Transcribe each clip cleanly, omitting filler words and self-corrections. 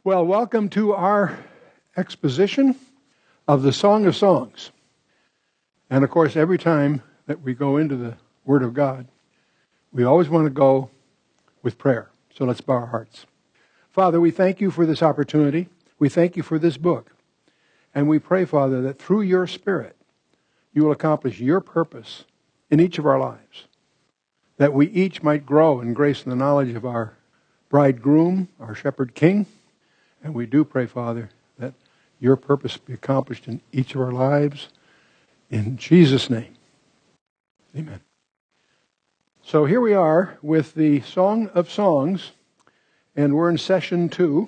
Well, welcome to our exposition of the Song of Songs. And of course, every time that we go into the Word of God, we always want to go with prayer. So let's bow our hearts. Father, we thank you for this opportunity. We thank you for this book. And we pray, Father, that through your Spirit, you will accomplish your purpose in each of our lives. That we each might grow in grace and the knowledge of our bridegroom, our shepherd king. And we do pray, Father, that your purpose be accomplished in each of our lives. In Jesus' name. Amen. So here we are with the Song of Songs, and we're in session 2.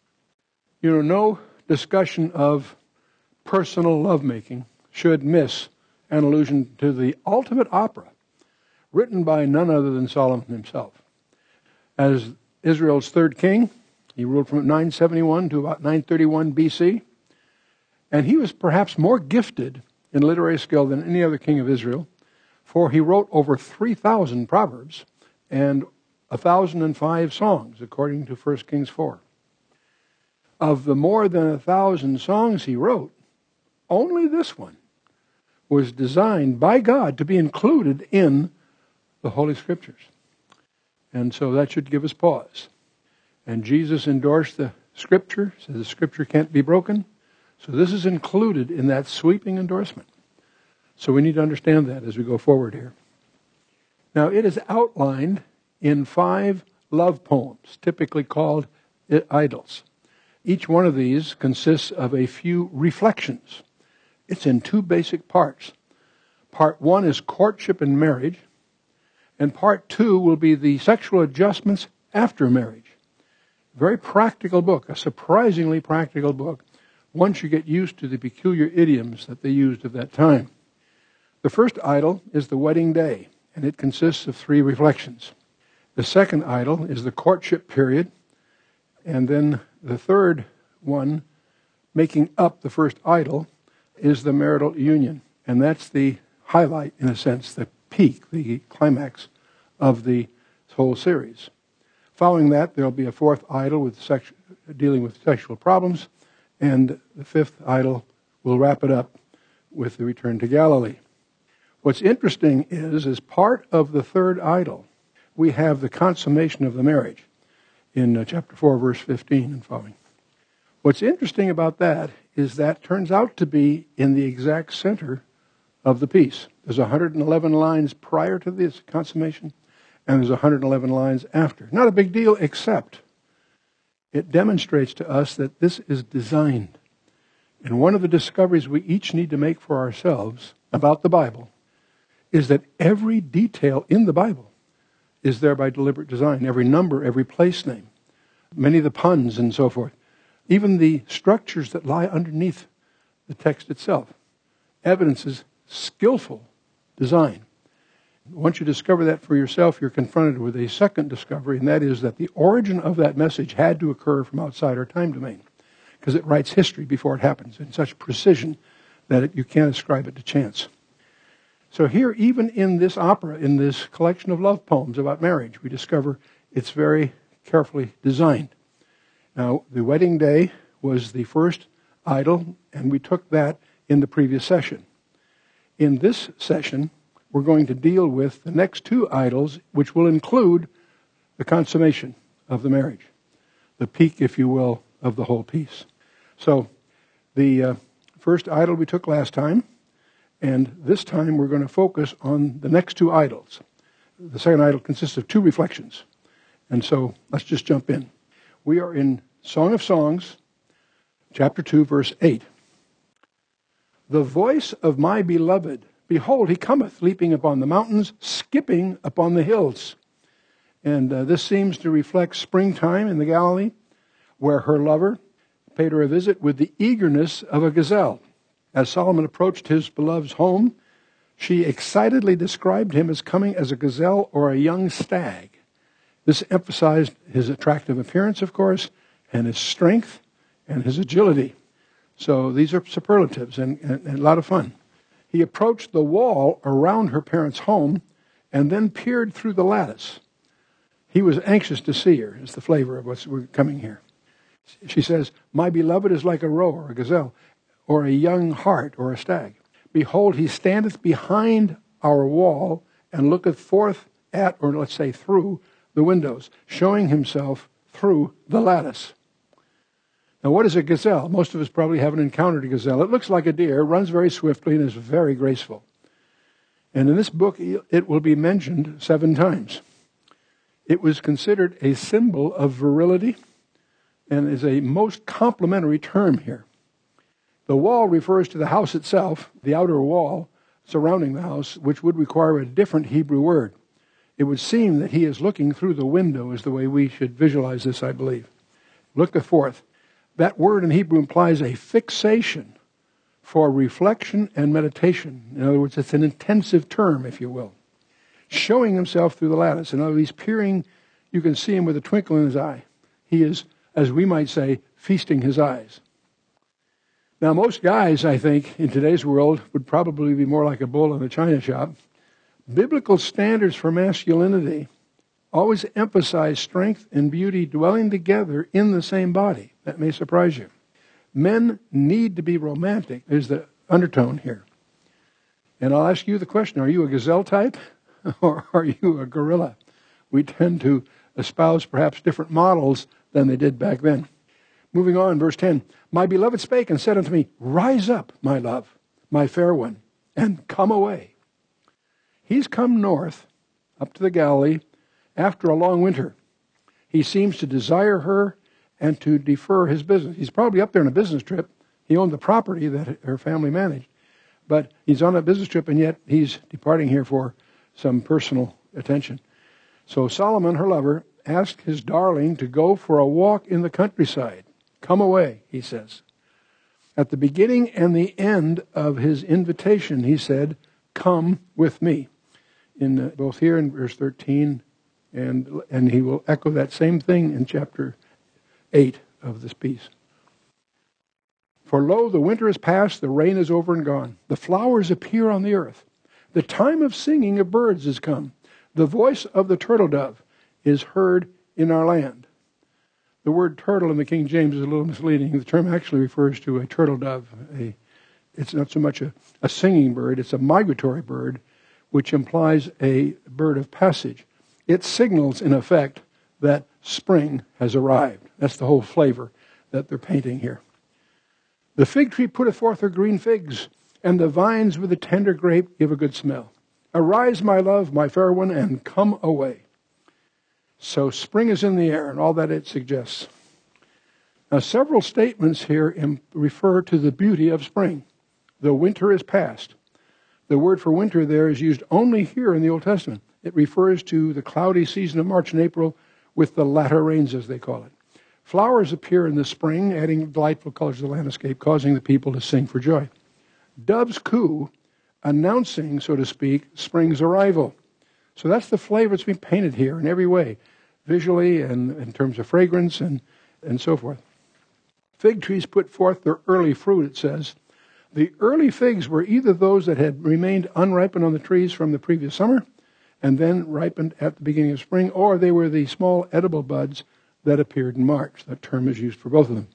No discussion of personal lovemaking should miss an allusion to the ultimate opera written by none other than Solomon himself. As Israel's third king, he ruled from 971 to about 931 BC. And he was perhaps more gifted in literary skill than any other king of Israel, for he wrote over 3,000 proverbs and 1,005 songs, according to 1 Kings 4. Of the more than 1,000 songs he wrote, only this one was designed by God to be included in the Holy Scriptures. And so that should give us pause. And Jesus endorsed the Scripture, said the Scripture can't be broken. So this is included in that sweeping endorsement. So we need to understand that as we go forward here. Now it is outlined in 5 love poems, typically called idylls. Each one of these consists of a few reflections. It's in 2 basic parts. Part 1 is courtship and marriage, and part 2 will be the sexual adjustments after marriage. Very practical book, a surprisingly practical book, once you get used to the peculiar idioms that they used at that time. The first idyll is the wedding day, and it consists of 3 reflections. The second idyll is the courtship period, and then the third one, making up the first idyll, is the marital union. And that's the highlight, in a sense, the peak, the climax of the whole series. Following that, there'll be a 4th idyll with dealing with sexual problems, and the 5th idyll will wrap it up with the return to Galilee. What's interesting is, as part of the 3rd idyll, we have the consummation of the marriage in chapter 4, verse 15 and following. What's interesting about that is that turns out to be in the exact center of the piece. There's 111 lines prior to this consummation, and there's 111 lines after. Not a big deal, except it demonstrates to us that this is designed. And one of the discoveries we each need to make for ourselves about the Bible is that every detail in the Bible is there by deliberate design. Every number, every place name, many of the puns and so forth. Even the structures that lie underneath the text itself evidences skillful design. Once you discover that for yourself, you're confronted with a second discovery, and that is that the origin of that message had to occur from outside our time domain, because it writes history before it happens in such precision that you can't ascribe it to chance. So here, even in this opera, in this collection of love poems about marriage, we discover it's very carefully designed. Now, the wedding day was the first idyll, and we took that in the previous session. In this session, we're going to deal with the next 2 idylls, which will include the consummation of the marriage, the peak, if you will, of the whole piece. So the first idyll we took last time, and this time we're going to focus on the next 2 idylls. The second idyll consists of 2 reflections. And so let's just jump in. We are in Song of Songs, chapter 2, verse 8. The voice of my beloved, behold, he cometh, leaping upon the mountains, skipping upon the hills. And this seems to reflect springtime in the Galilee, where her lover paid her a visit with the eagerness of a gazelle. As Solomon approached his beloved's home, she excitedly described him as coming as a gazelle or a young stag. This emphasized his attractive appearance, of course, and his strength and his agility. So these are superlatives and a lot of fun. He approached the wall around her parents' home and then peered through the lattice. He was anxious to see her, is the flavor of what's coming here. She says, my beloved is like a roe or a gazelle, or a young hart or a stag. Behold, he standeth behind our wall and looketh forth at, or let's say through, the windows, showing himself through the lattice. Now, what is a gazelle? Most of us probably haven't encountered a gazelle. It looks like a deer, runs very swiftly, and is very graceful. And in this book, it will be mentioned 7 times. It was considered a symbol of virility and is a most complimentary term here. The wall refers to the house itself, the outer wall surrounding the house, which would require a different Hebrew word. It would seem that he is looking through the window is the way we should visualize this, I believe. Looketh forth. That word in Hebrew implies a fixation for reflection and meditation. In other words, it's an intensive term, if you will. Showing himself through the lattice. In other words, he's peering. You can see him with a twinkle in his eye. He is, as we might say, feasting his eyes. Now, most guys, I think, in today's world would probably be more like a bull in a china shop. Biblical standards for masculinity always emphasize strength and beauty dwelling together in the same body. That may surprise you. Men need to be romantic. There's the undertone here. And I'll ask you the question, are you a gazelle type or are you a gorilla? We tend to espouse perhaps different models than they did back then. Moving on, verse 10. My beloved spake and said unto me, rise up, my love, my fair one, and come away. He's come north, up to the Galilee, after a long winter. He seems to desire her and to defer his business. He's probably up there on a business trip. He owned the property that her family managed. But he's on a business trip, and yet he's departing here for some personal attention. So Solomon, her lover, asked his darling to go for a walk in the countryside. Come away, he says. At the beginning and the end of his invitation, he said, come with me. In both here in verse 13, and he will echo that same thing in chapter 8 of this piece. For lo, the winter is past, the rain is over and gone. The flowers appear on the earth. The time of singing of birds is come. The voice of the turtle dove is heard in our land. The word turtle in the King James is a little misleading. The term actually refers to a turtle dove. It's not so much a singing bird, it's a migratory bird, which implies a bird of passage. It signals, in effect, that spring has arrived. That's the whole flavor that they're painting here. The fig tree putteth forth her green figs, and the vines with the tender grape give a good smell. Arise, my love, my fair one, and come away. So spring is in the air, and all that it suggests. Now, several statements here refer to the beauty of spring. The winter is past. The word for winter there is used only here in the Old Testament. It refers to the cloudy season of March and April with the latter rains, as they call it. Flowers appear in the spring, adding delightful colors to the landscape, causing the people to sing for joy. Doves coo, announcing, so to speak, spring's arrival. So that's the flavor that's being painted here in every way, visually and in terms of fragrance and so forth. Fig trees put forth their early fruit, it says. The early figs were either those that had remained unripened on the trees from the previous summer and then ripened at the beginning of spring, or they were the small edible buds that appeared in March. That term is used for both of them.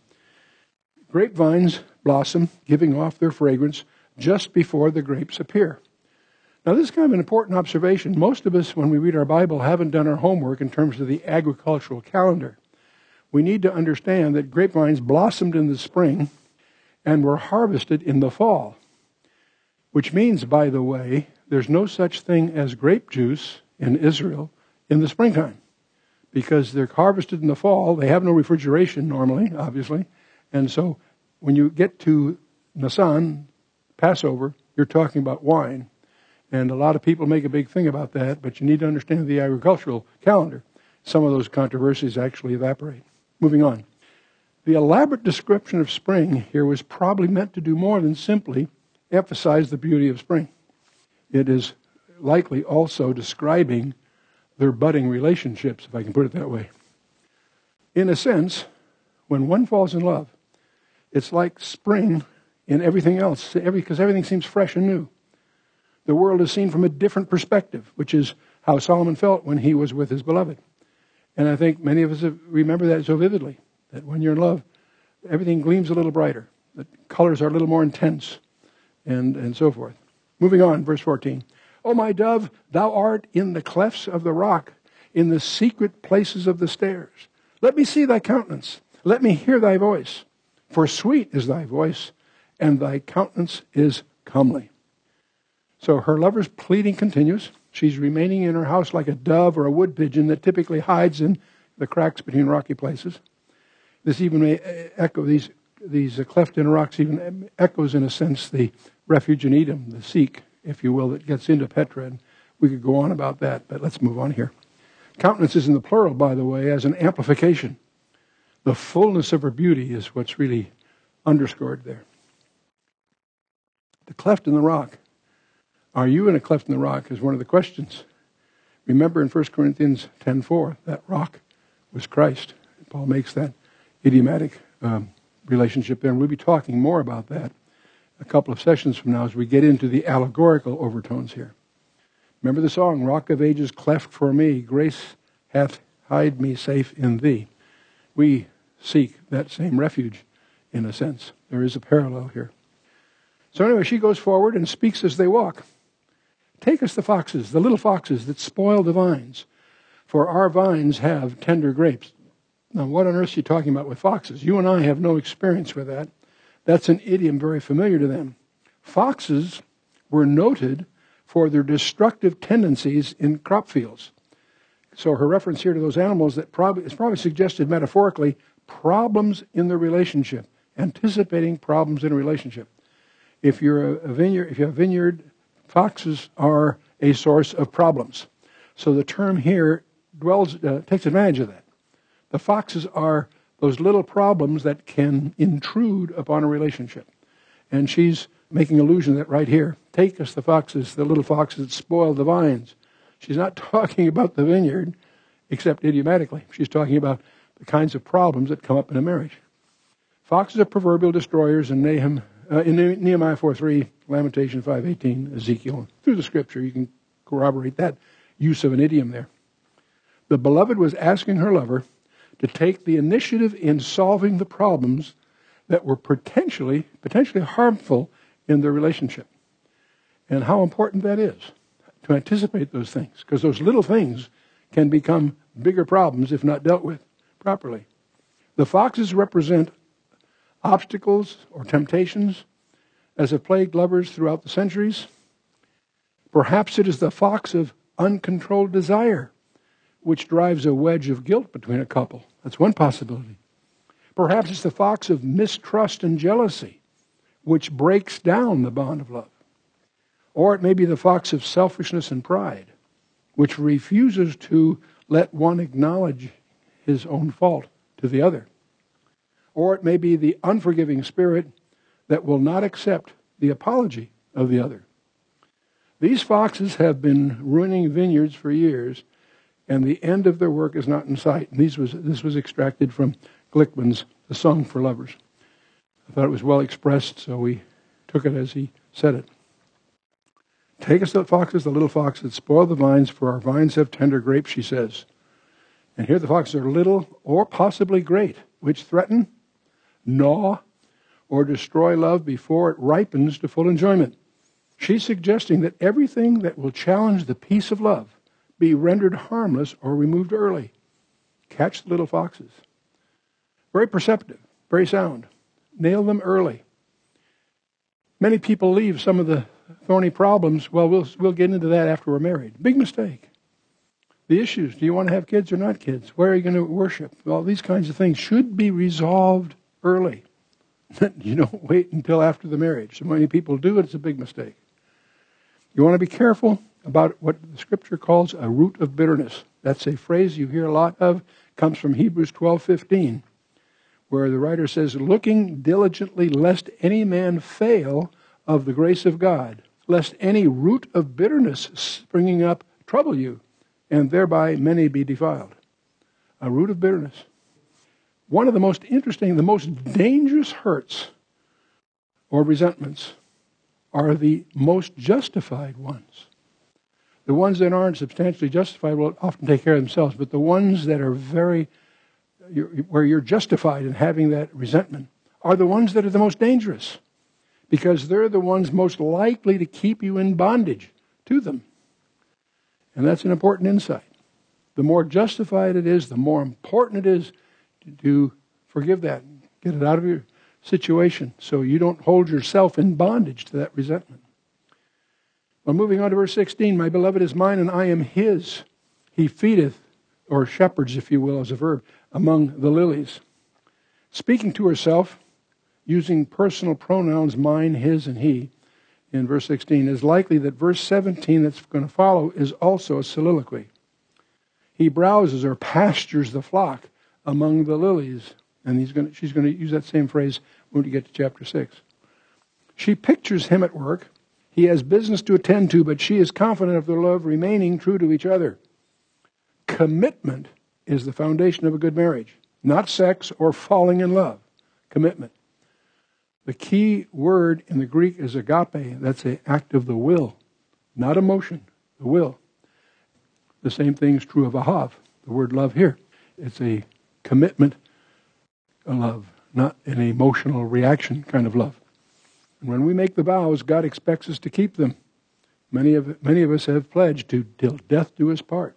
Grapevines blossom, giving off their fragrance just before the grapes appear. Now, this is kind of an important observation. Most of us, when we read our Bible, haven't done our homework in terms of the agricultural calendar. We need to understand that grapevines blossomed in the spring and were harvested in the fall, which means, by the way, there's no such thing as grape juice in Israel in the springtime because they're harvested in the fall. They have no refrigeration normally, obviously. And so when you get to Nisan, Passover, you're talking about wine. And a lot of people make a big thing about that, but you need to understand the agricultural calendar. Some of those controversies actually evaporate. Moving on. The elaborate description of spring here was probably meant to do more than simply emphasize the beauty of spring. It is likely also describing their budding relationships, if I can put it that way. In a sense, when one falls in love, it's like spring in everything else, because everything seems fresh and new. The world is seen from a different perspective, which is how Solomon felt when he was with his beloved. And I think many of us remember that so vividly. That when you're in love, everything gleams a little brighter. The colors are a little more intense, and so forth. Moving on, verse 14. O my dove, thou art in the clefts of the rock, in the secret places of the stairs. Let me see thy countenance. Let me hear thy voice. For sweet is thy voice, and thy countenance is comely. So her lover's pleading continues. She's remaining in her house like a dove or a wood pigeon that typically hides in the cracks between rocky places. This even may echo, these cleft in rocks even echoes, in a sense, the refuge in Edom, the Sikh, if you will, that gets into Petra. And we could go on about that, but let's move on here. Countenance is in the plural, by the way, as an amplification. The fullness of her beauty is what's really underscored there. The cleft in the rock. Are you in a cleft in the rock is one of the questions. Remember in 1 Corinthians 10:4, that rock was Christ. Paul makes that idiomatic relationship there. And we'll be talking more about that a couple of sessions from now as we get into the allegorical overtones here. Remember the song, Rock of Ages cleft for me, grace hath hide me safe in thee. We seek that same refuge, in a sense. There is a parallel here. So anyway, she goes forward and speaks as they walk. Take us the foxes, the little foxes that spoil the vines, for our vines have tender grapes. Now, what on earth is she talking about with foxes? You and I have no experience with that. That's an idiom very familiar to them. Foxes were noted for their destructive tendencies in crop fields. So her reference here to those animals that is probably suggested metaphorically problems in the relationship, anticipating problems in a relationship. If you have a vineyard, foxes are a source of problems. So the term here takes advantage of that. The foxes are those little problems that can intrude upon a relationship. And she's making allusion to that right here. Take us the foxes, the little foxes that spoil the vines. She's not talking about the vineyard, except idiomatically. She's talking about the kinds of problems that come up in a marriage. Foxes are proverbial destroyers in Nehemiah 4:3, Lamentation 5:18, Ezekiel. Through the scripture, you can corroborate that use of an idiom there. The beloved was asking her lover to take the initiative in solving the problems that were potentially harmful in their relationship. And how important that is to anticipate those things, because those little things can become bigger problems if not dealt with properly. The foxes represent obstacles or temptations as have plagued lovers throughout the centuries. Perhaps it is the fox of uncontrolled desire which drives a wedge of guilt between a couple. That's one possibility. Perhaps it's the fox of mistrust and jealousy which breaks down the bond of love. Or it may be the fox of selfishness and pride, which refuses to let one acknowledge his own fault to the other. Or it may be the unforgiving spirit that will not accept the apology of the other. These foxes have been ruining vineyards for years, and the end of their work is not in sight. And this was extracted from Glickman's The Song for Lovers. I thought it was well expressed, so we took it as he said it. Take us the foxes, the little foxes that spoil the vines, for our vines have tender grapes, she says. And here the foxes are little or possibly great, which threaten, gnaw, or destroy love before it ripens to full enjoyment. She's suggesting that everything that will challenge the peace of love be rendered harmless or removed early. Catch the little foxes. Very perceptive, very sound. Nail them early. Many people leave some of the thorny problems. Well, we'll get into that after we're married. Big mistake. The issues. Do you want to have kids or not kids? Where are you going to worship? All these kinds of things should be resolved early. You don't wait until after the marriage. So many people do it. It's a big mistake. You want to be careful about what the Scripture calls a root of bitterness. That's a phrase you hear a lot of. It comes from Hebrews 12:15, where the writer says, looking diligently lest any man fail of the grace of God, lest any root of bitterness springing up trouble you, and thereby many be defiled. A root of bitterness. One of the most interesting, the most dangerous hurts or resentments are the most justified ones. The ones that aren't substantially justified will often take care of themselves, but the ones that are very where you're justified in having that resentment are the ones that are the most dangerous, because they're the ones most likely to keep you in bondage to them. And that's an important insight. The more justified it is, the more important it is to forgive that, get it out of your situation so you don't hold yourself in bondage to that resentment. Well, moving on to verse 16, my beloved is mine and I am his. He feedeth, or shepherds, if you will, as a verb, among the lilies. Speaking to herself, using personal pronouns, mine, his, and he, in verse 16, is likely that verse 17 that's going to follow is also a soliloquy. He browses or pastures the flock among the lilies. And she's going to use that same phrase when we get to chapter 6. She pictures him at work. He has business to attend to, but she is confident of their love remaining true to each other. Commitment is the foundation of a good marriage, not sex or falling in love. Commitment. The key word in the Greek is agape. That's an act of the will, not emotion, the will. The same thing is true of ahav, the word love here. It's a commitment love, not an emotional reaction kind of love. And when we make the vows, God expects us to keep them. Many of us have pledged to till death do us part.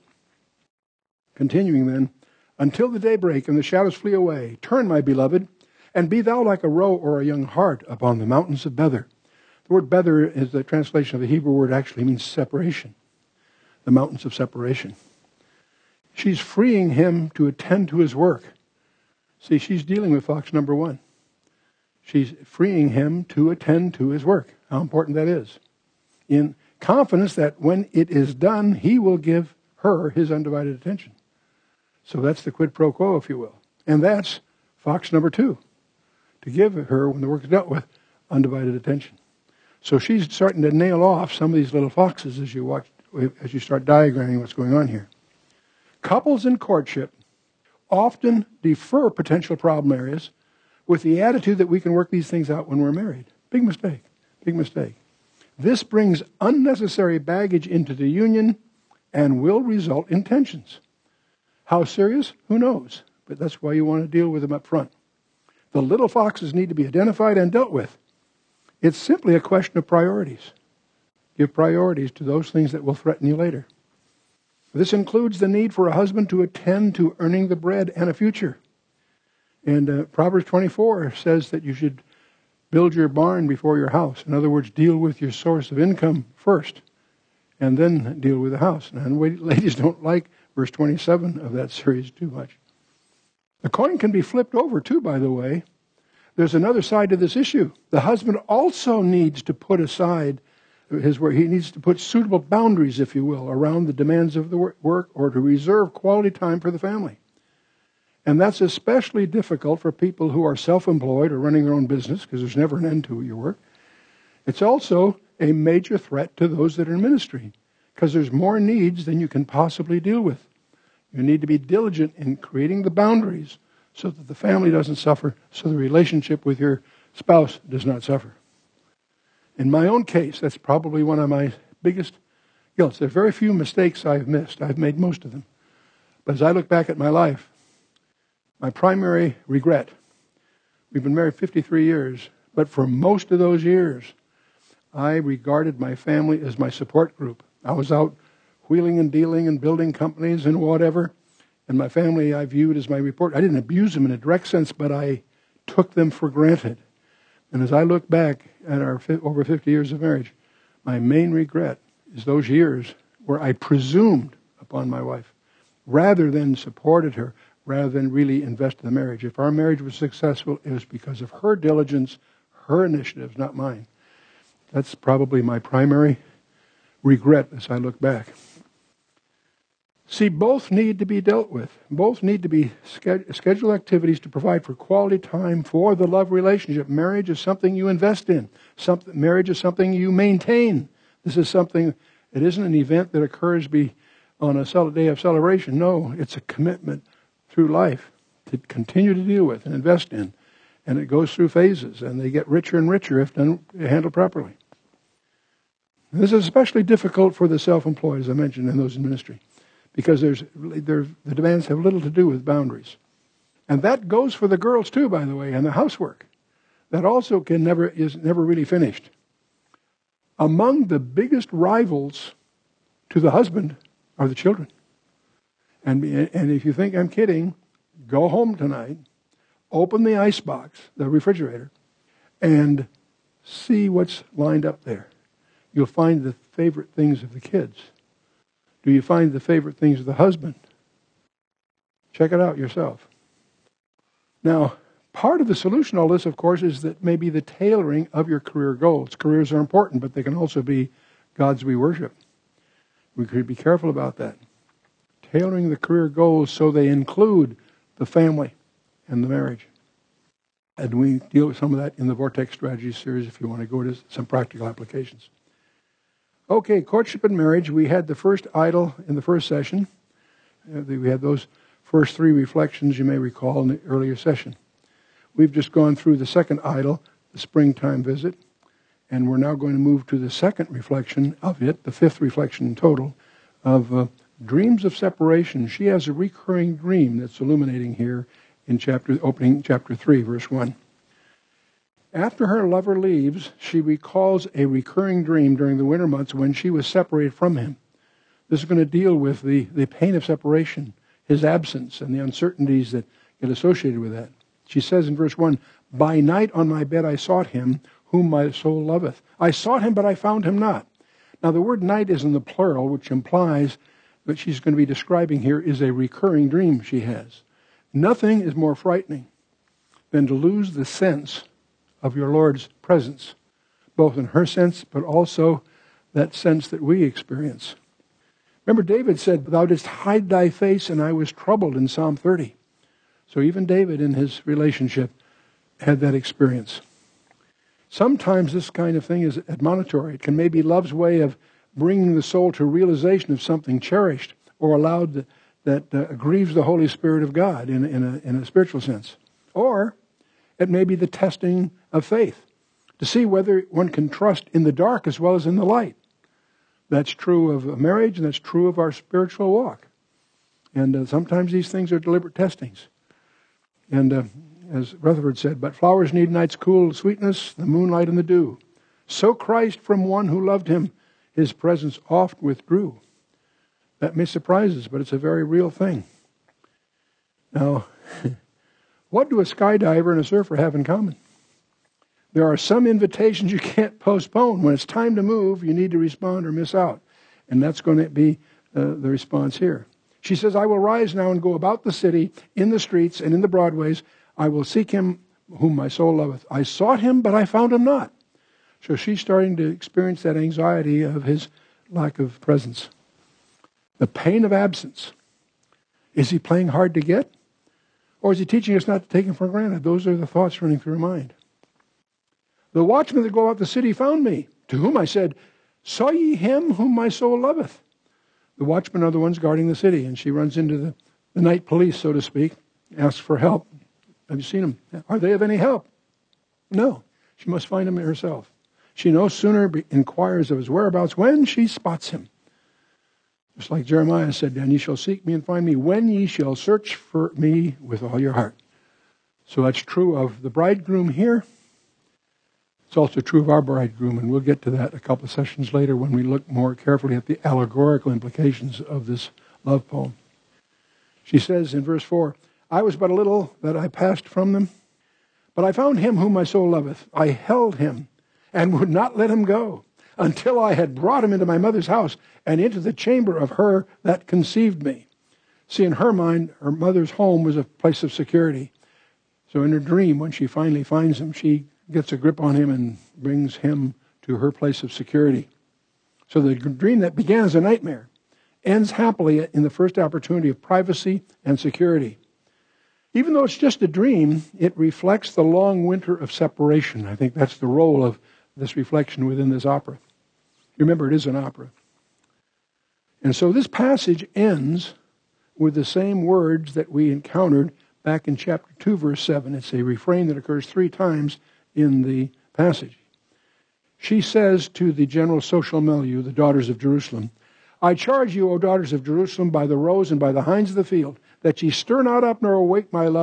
Continuing then, until the daybreak and the shadows flee away, turn, my beloved, and be thou like a roe or a young hart upon the mountains of Bether. The word Bether is the translation of the Hebrew word, actually means separation. The mountains of separation. She's freeing him to attend to his work. See, she's dealing with fox number one. She's freeing him to attend to his work. How important that is. In confidence that when it is done, he will give her his undivided attention. So that's the quid pro quo, if you will. And that's fox number two. To give her, when the work is dealt with, undivided attention. So she's starting to nail off some of these little foxes as you start diagramming what's going on here. Couples in courtship often defer potential problem areas with the attitude that we can work these things out when we're married. Big mistake. Big mistake. This brings unnecessary baggage into the union and will result in tensions. How serious? Who knows? But that's why you want to deal with them up front. The little foxes need to be identified and dealt with. It's simply a question of priorities. Give priorities to those things that will threaten you later. This includes the need for a husband to attend to earning the bread and a future. And Proverbs 24 says that you should build your barn before your house. In other words, deal with your source of income first, and then deal with the house. And ladies don't like verse 27 of that series too much. The coin can be flipped over too, by the way. There's another side to this issue. The husband also needs to put aside his work. He needs to put suitable boundaries, if you will, around the demands of the work, or to reserve quality time for the family. And that's especially difficult for people who are self-employed or running their own business, because there's never an end to your work. It's also a major threat to those that are in ministry, because there's more needs than you can possibly deal with. You need to be diligent in creating the boundaries so that the family doesn't suffer, so the relationship with your spouse does not suffer. In my own case, that's probably one of my biggest guilts. There are very few mistakes I've missed. I've made most of them. But as I look back at my life, my primary regret, we've been married 53 years, but for most of those years, I regarded my family as my support group. I was out wheeling and dealing and building companies and whatever, and my family I viewed as my report. I didn't abuse them in a direct sense, but I took them for granted. And as I look back at our over 50 years of marriage, my main regret is those years where I presumed upon my wife rather than supported her, rather than really invested in the marriage. If our marriage was successful, it was because of her diligence, her initiatives, not mine. That's probably my primary regret as I look back. See, both need to be dealt with. Both need to be scheduled activities to provide for quality time for the love relationship. Marriage is something you invest in. Marriage is something you maintain. This is something, it isn't an event that occurs on a day of celebration. No, it's a commitment through life to continue to deal with and invest in. And it goes through phases, and they get richer and richer if handled properly. This is especially difficult for the self-employed, as I mentioned, and those in ministry, because the demands have little to do with boundaries. And that goes for the girls too, by the way, and the housework. That also is never really finished. Among the biggest rivals to the husband are the children. And if you think I'm kidding, go home tonight, open the icebox, the refrigerator, and see what's lined up there. You'll find the favorite things of the kids. Do you find the favorite things of the husband? Check it out yourself. Now, part of the solution to all this, of course, is that maybe the tailoring of your career goals. Careers are important, but they can also be gods we worship. We could be careful about that. Tailoring the career goals so they include the family and the marriage. And we deal with some of that in the Vortex Strategies series if you want to go to some practical applications. Okay, courtship and marriage. We had the first idol in the first session. We had those first three reflections you may recall in the earlier session. We've just gone through the second idol, the springtime visit, and we're now going to move to the second reflection of it, the fifth reflection in total, of dreams of separation. She has a recurring dream that's illuminating here in opening chapter 3, verse 1. After her lover leaves, she recalls a recurring dream during the winter months when she was separated from him. This is going to deal with the pain of separation, his absence, and the uncertainties that get associated with that. She says in verse 1, "By night on my bed I sought him, whom my soul loveth. I sought him, but I found him not." Now the word night is in the plural, which implies that she's going to be describing here is a recurring dream she has. Nothing is more frightening than to lose the sense of your Lord's presence, both in her sense, but also that sense that we experience. Remember, David said, "Thou didst hide thy face, and I was troubled," in Psalm 30. So even David, in his relationship, had that experience. Sometimes this kind of thing is admonitory. It can maybe love's way of bringing the soul to realization of something cherished or allowed that grieves the Holy Spirit of God in a spiritual sense. Or it may be the testing of faith to see whether one can trust in the dark as well as in the light. That's true of marriage, and that's true of our spiritual walk. And sometimes these things are deliberate testings. And as Rutherford said, "But flowers need night's cool sweetness, the moonlight and the dew. So Christ from one who loved him, his presence oft withdrew." That may surprise us, but it's a very real thing. Now, what do a skydiver and a surfer have in common? There are some invitations you can't postpone. When it's time to move, you need to respond or miss out. And that's going to be the response here. She says, "I will rise now and go about the city, in the streets and in the broadways. I will seek him whom my soul loveth. I sought him, but I found him not." So she's starting to experience that anxiety of his lack of presence. The pain of absence. Is he playing hard to get? Or is he teaching us not to take him for granted? Those are the thoughts running through her mind. "The watchmen that go out the city found me, to whom I said, Saw ye him whom my soul loveth?" The watchmen are the ones guarding the city, and she runs into the night police, so to speak, asks for help. "Have you seen him? Are they of any help?" No. She must find him herself. She no sooner inquires of his whereabouts when she spots him. Just like Jeremiah said, "And ye shall seek me and find me when ye shall search for me with all your heart." So that's true of the bridegroom here. It's also true of our bridegroom, and we'll get to that a couple of sessions later when we look more carefully at the allegorical implications of this love poem. She says in verse 4, "I was but a little that I passed from them, but I found him whom my soul loveth. I held him and would not let him go until I had brought him into my mother's house and into the chamber of her that conceived me." See, in her mind, her mother's home was a place of security. So in her dream, when she finally finds him, she gets a grip on him and brings him to her place of security. So the dream that began as a nightmare ends happily in the first opportunity of privacy and security. Even though it's just a dream, it reflects the long winter of separation. I think that's the role of this reflection within this opera. Remember, it is an opera. And so this passage ends with the same words that we encountered back in chapter 2, verse 7. It's a refrain that occurs 3 times in the passage. She says to the general social milieu, the daughters of Jerusalem, "I charge you, O daughters of Jerusalem, by the roes and by the hinds of the field, that ye stir not up nor awake my love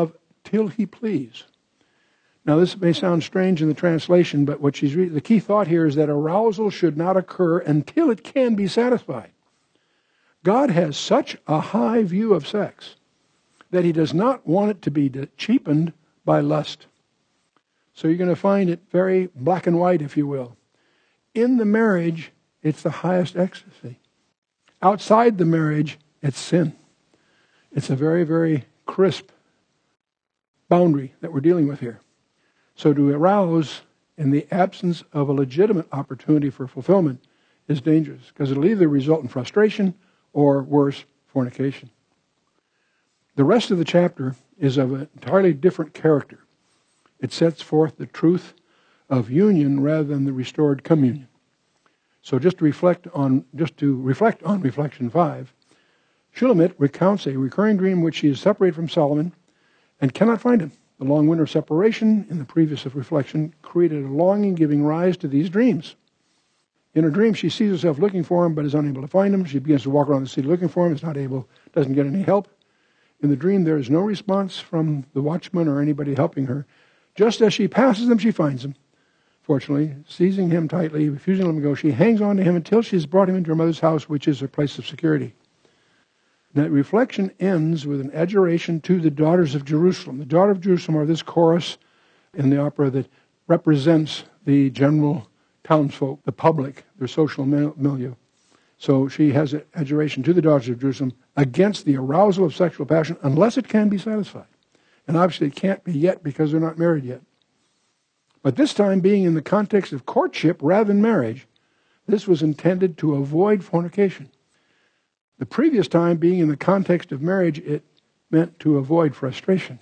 till he please. Now, this may sound strange in the translation, but what she's the key thought here is that arousal should not occur until it can be satisfied. God has such a high view of sex that he does not want it to be cheapened by lust. So you're going to find it very black and white, if you will. In the marriage, it's the highest ecstasy. Outside the marriage, it's sin. It's a very, very crisp boundary that we're dealing with here. So to arouse in the absence of a legitimate opportunity for fulfillment is dangerous, because it'll either result in frustration or, worse, fornication. The rest of the chapter is of an entirely different character. It sets forth the truth of union rather than the restored communion. So just to reflect on reflection 5, Shulamit recounts a recurring dream in which she is separated from Solomon and cannot find him. The long winter of separation in the previous reflection created a longing giving rise to these dreams. In her dream, she sees herself looking for him, but is unable to find him. She begins to walk around the city looking for him, doesn't get any help. In the dream, there is no response from the watchman or anybody helping her. Just as she passes him, she finds him. Fortunately, seizing him tightly, refusing to let him go, she hangs on to him until she has brought him into her mother's house, which is her place of security. That reflection ends with an adjuration to the daughters of Jerusalem. The daughters of Jerusalem are this chorus in the opera that represents the general townsfolk, the public, their social milieu. So she has an adjuration to the daughters of Jerusalem against the arousal of sexual passion unless it can be satisfied. And obviously it can't be yet because they're not married yet. But this time being in the context of courtship rather than marriage, this was intended to avoid fornication. The previous time being in the context of marriage, it meant to avoid frustration.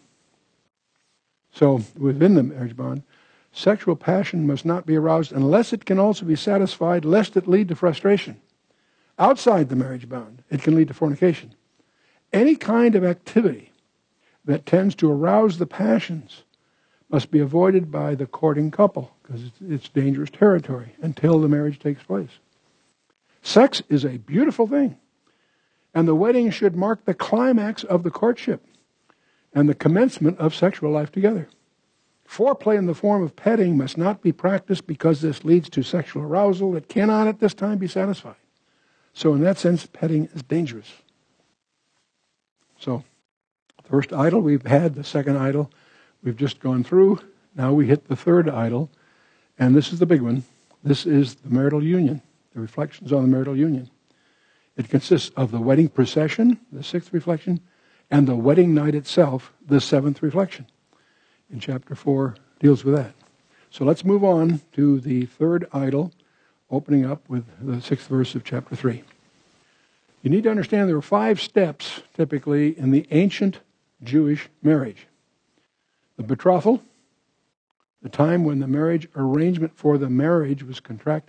So within the marriage bond, sexual passion must not be aroused unless it can also be satisfied, lest it lead to frustration. Outside the marriage bond, it can lead to fornication. Any kind of activity that tends to arouse the passions must be avoided by the courting couple, because it's dangerous territory until the marriage takes place. Sex is a beautiful thing, and the wedding should mark the climax of the courtship and the commencement of sexual life together. Foreplay in the form of petting must not be practiced because this leads to sexual arousal that cannot at this time be satisfied. So in that sense, petting is dangerous. So, first idol we've had, the second idol we've just gone through. Now we hit the third idol, and this is the big one. This is the marital union, the reflections on the marital union. It consists of the wedding procession, the sixth reflection, and the wedding night itself, the seventh reflection. In chapter 4 deals with that. So let's move on to the third idol, opening up with the sixth verse of chapter 3. You need to understand there are 5 steps, typically, in the ancient Jewish marriage. The betrothal, the time when the marriage arrangement for the marriage was contracted.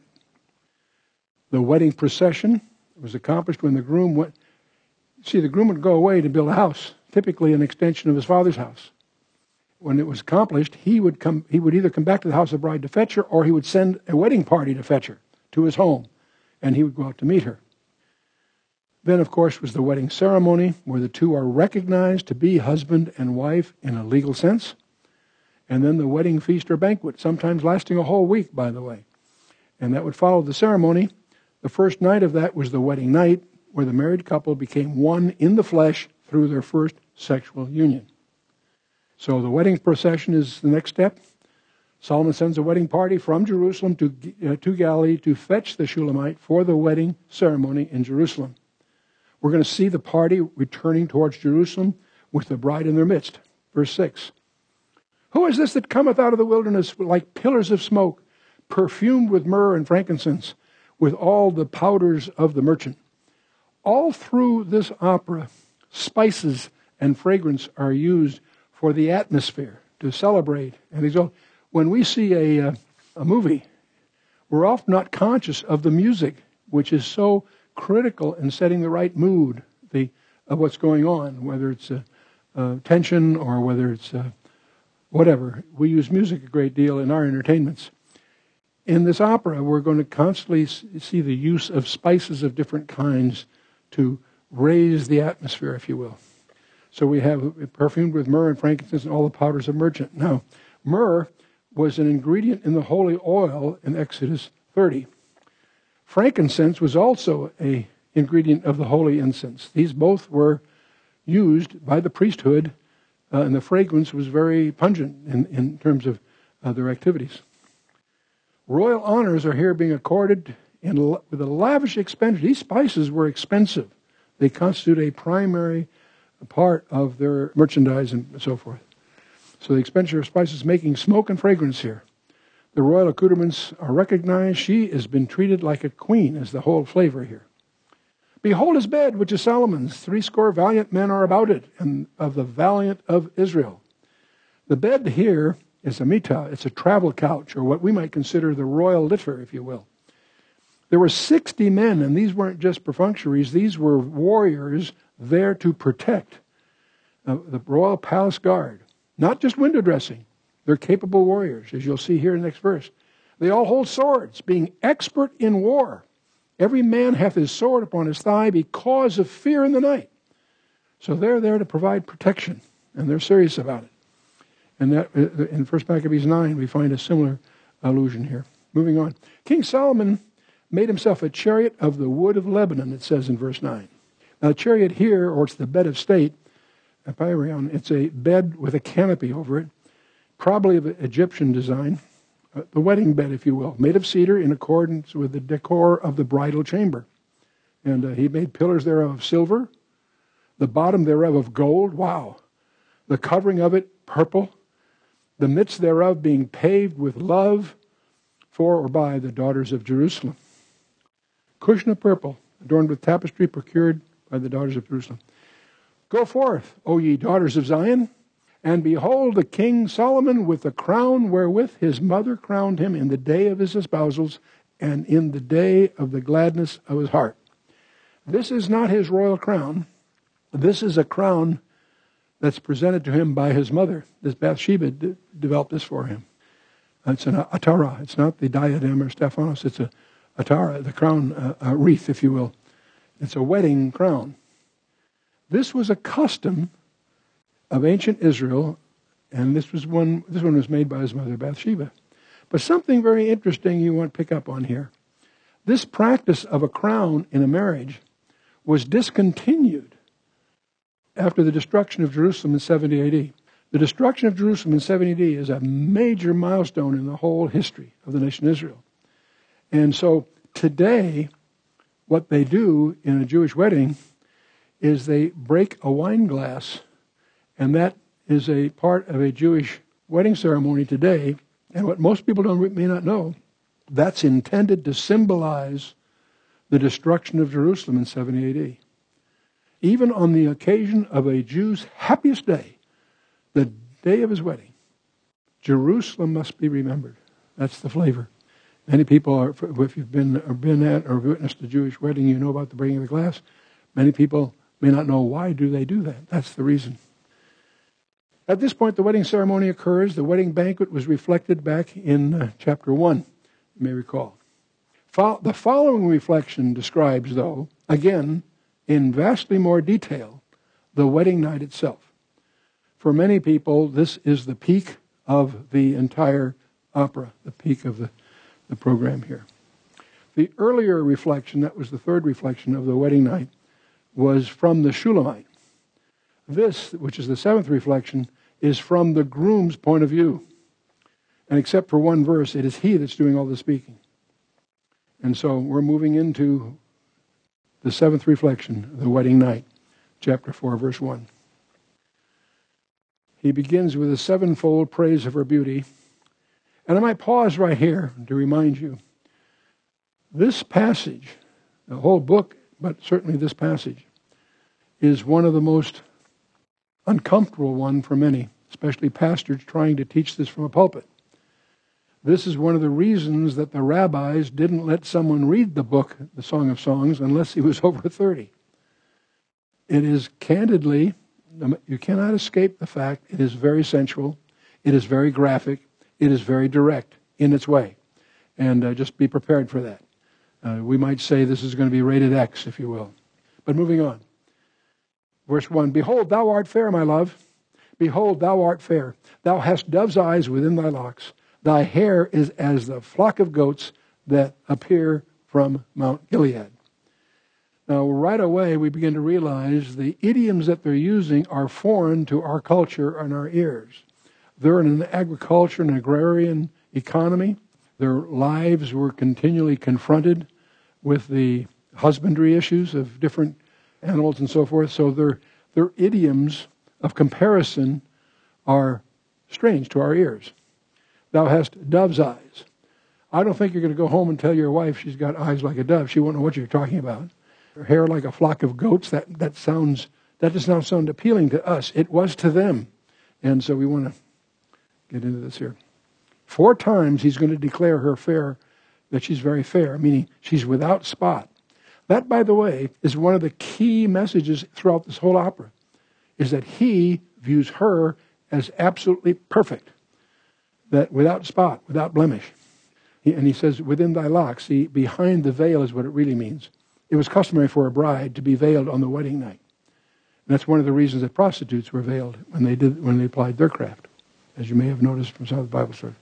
The wedding procession was accomplished when the groom went. See, the groom would go away to build a house, typically an extension of his father's house. When it was accomplished, he would either come back to the house of the bride to fetch her, or he would send a wedding party to fetch her to his home, and he would go out to meet her. Then, of course, was the wedding ceremony, where the two are recognized to be husband and wife in a legal sense. And then the wedding feast or banquet, sometimes lasting a whole week, by the way. And that would follow the ceremony. The first night of that was the wedding night, where the married couple became one in the flesh through their first sexual union. So the wedding procession is the next step. Solomon sends a wedding party from Jerusalem to Galilee to fetch the Shulamite for the wedding ceremony in Jerusalem. We're going to see the party returning towards Jerusalem with the bride in their midst. Verse 6. Who is this that cometh out of the wilderness like pillars of smoke, perfumed with myrrh and frankincense, with all the powders of the merchant? All through this opera, spices and fragrance are used for the atmosphere, to celebrate and exalt. When we see a movie, we're often not conscious of the music, which is so critical in setting the right mood of what's going on, whether it's tension or whether it's whatever. We use music a great deal in our entertainments. In this opera, we're going to constantly see the use of spices of different kinds to raise the atmosphere, if you will. So we have perfumed with myrrh and frankincense and all the powders of merchant. Now, myrrh was an ingredient in the holy oil in Exodus 30. Frankincense was also an ingredient of the holy incense. These both were used by the priesthood, and the fragrance was very pungent in terms of their activities. Royal honors are here being accorded with a lavish expenditure. These spices were expensive. They constitute a primary part of their merchandise and so forth. So the expenditure of spices making smoke and fragrance here. The royal accoutrements are recognized. She has been treated like a queen as the whole flavor here. Behold his bed, which is Solomon's. 80 valiant men are about it, and of the valiant of Israel. The bed here is a mitah. It's a travel couch, or what we might consider the royal litter, if you will. There were 60 men, and these weren't just perfunctories. These were warriors there to protect the royal palace guard. Not just window dressing. They're capable warriors, as you'll see here in the next verse. They all hold swords, being expert in war. Every man hath his sword upon his thigh because of fear in the night. So they're there to provide protection, and they're serious about it. And that in 1 Maccabees 9, we find a similar allusion here. Moving on. King Solomon made himself a chariot of the wood of Lebanon, it says in verse 9. Now, the chariot here, or it's the bed of state, it's a bed with a canopy over it, probably of Egyptian design, the wedding bed, if you will, made of cedar in accordance with the decor of the bridal chamber. And he made pillars thereof of silver, the bottom thereof of gold, wow, the covering of it purple, the midst thereof being paved with love for or by the daughters of Jerusalem. Cushion of purple, adorned with tapestry procured by the daughters of Jerusalem. Go forth, O ye daughters of Zion, and behold the king Solomon with the crown wherewith his mother crowned him in the day of his espousals and in the day of the gladness of his heart. This is not his royal crown. This is a crown that's presented to him by his mother. This Bathsheba developed this for him. It's an atara. It's not the diadem or Stephanos. It's a atara, the crown wreath, if you will. It's a wedding crown. This was a custom of ancient Israel, and this one was made by his mother Bathsheba. But something very interesting you want to pick up on here. This practice of a crown in a marriage was discontinued after the destruction of Jerusalem in 70 AD. The destruction of Jerusalem in 70 AD is a major milestone in the whole history of the nation Israel. And so today, what they do in a Jewish wedding is they break a wine glass, and that is a part of a Jewish wedding ceremony today. And what most people may not know, that's intended to symbolize the destruction of Jerusalem in 70 AD. Even on the occasion of a Jew's happiest day, the day of his wedding, Jerusalem must be remembered. That's the flavor. Many people if you've been at or witnessed a Jewish wedding, you know about the breaking of the glass. Many people may not know why do they do that. That's the reason. At this point, the wedding ceremony occurs. The wedding banquet was reflected back in chapter 1, you may recall. The following reflection describes, though, again, in vastly more detail, the wedding night itself. For many people, this is the peak of the entire opera, the peak of the program here. The earlier reflection, that was the third reflection of the wedding night, was from the Shulamite. This, which is the seventh reflection, is from the groom's point of view. And except for one verse, it is he that's doing all the speaking. And so we're moving into the seventh reflection, the wedding night, chapter 4, verse 1. He begins with a sevenfold praise of her beauty. And I might pause right here to remind you, this passage, the whole book, but certainly this passage, is one of the most uncomfortable one for many, especially pastors trying to teach this from a pulpit. This is one of the reasons that the rabbis didn't let someone read the book, the Song of Songs, unless he was over 30. It is candidly, you cannot escape the fact it is very sensual, it is very graphic, it is very direct in its way. And just be prepared for that. We might say this is going to be rated X, if you will. But moving on. Verse 1, behold, thou art fair, my love. Behold, thou art fair. Thou hast dove's eyes within thy locks. Thy hair is as the flock of goats that appear from Mount Gilead. Now, right away, we begin to realize the idioms that they're using are foreign to our culture and our ears. They're in an agriculture and agrarian economy. Their lives were continually confronted with the husbandry issues of different animals and so forth. So their idioms of comparison are strange to our ears. Thou hast dove's eyes. I don't think you're going to go home and tell your wife she's got eyes like a dove. She won't know what you're talking about. Her hair like a flock of goats. That does not sound appealing to us. It was to them. And so we want to get into this here. 4 times he's going to declare her fair, that she's very fair, meaning she's without spot. That, by the way, is one of the key messages throughout this whole opera, is that he views her as absolutely perfect, that without spot, without blemish. And he says, within thy locks. See, behind the veil is what it really means. It was customary for a bride to be veiled on the wedding night. And that's one of the reasons that prostitutes were veiled when they applied their craft, as you may have noticed from some of the Bible stories.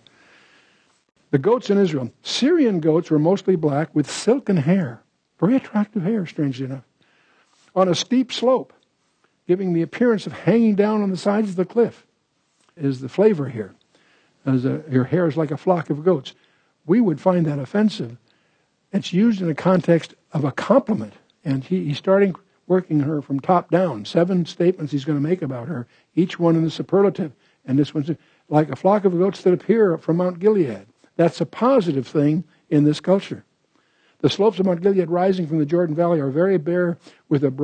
The goats in Israel. Syrian goats were mostly black with silken hair. Very attractive hair, strangely enough. On a steep slope, giving the appearance of hanging down on the sides of the cliff, is the flavor here. Your hair is like a flock of goats. We would find that offensive. It's used in the context of a compliment. And he's starting working her from top down. 7 statements he's going to make about her, each one in the superlative. And this one's like a flock of goats that appear from Mount Gilead. That's a positive thing in this culture. The slopes of Mount Gilead rising from the Jordan Valley are very bare with a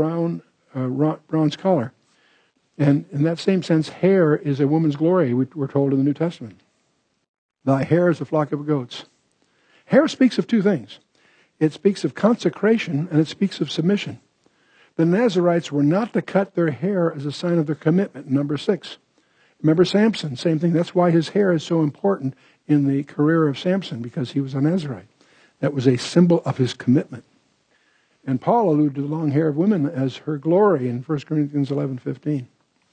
bronze color. And in that same sense, hair is a woman's glory, we're told in the New Testament. Thy hair is a flock of goats. Hair speaks of 2 things. It speaks of consecration and it speaks of submission. The Nazarites were not to cut their hair as a sign of their commitment, number 6. Remember Samson, same thing. That's why his hair is so important in the career of Samson, because he was a Nazarite. That was a symbol of his commitment. And Paul alluded to the long hair of women as her glory in 1 Corinthians 11:15.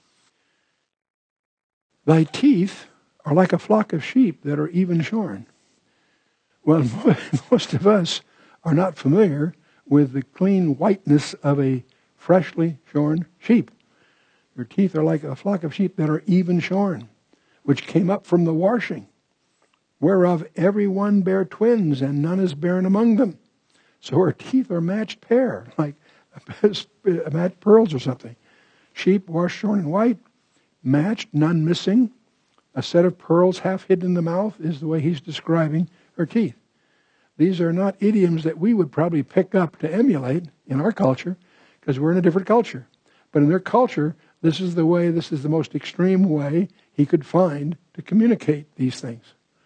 Thy teeth are like a flock of sheep that are even shorn. Well, most of us are not familiar with the clean whiteness of a freshly shorn sheep. Your teeth are like a flock of sheep that are even shorn, which came up from the washing, whereof every one bare twins, and none is barren among them. So her teeth are matched pair, like matched pearls or something. Sheep washed, shorn, and white, matched, none missing. A set of pearls half hidden in the mouth is the way he's describing her teeth. These are not idioms that we would probably pick up to emulate in our culture, because we're in a different culture. But in their culture, this is the most extreme way he could find to communicate these things.